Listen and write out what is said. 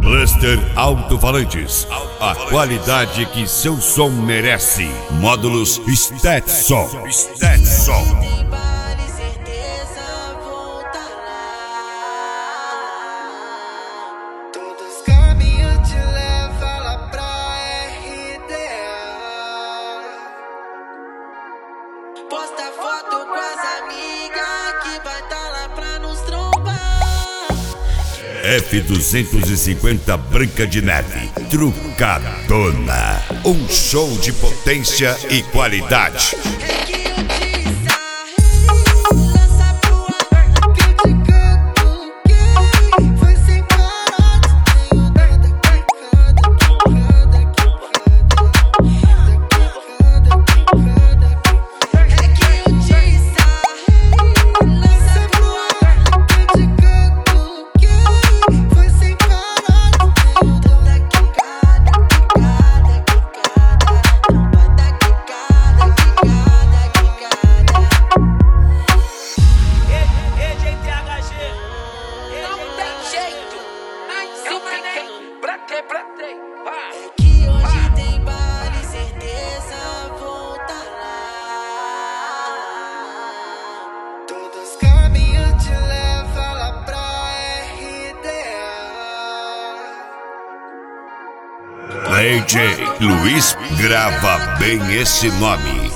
Cluster Alto-Falantes, a qualidade que seu som merece. Módulos Stetson. Todos os caminhos te levam lá pra RDA. Posta foto com as amigas que vai tá lá pra nos trombar. F250 Branca de Neve, trucadona. Um show de potência e qualidade. É que hoje tem baile, certeza vou tá lá. Todos os caminhos te levam lá pra RDA. DJ Luiz grava bem esse nome.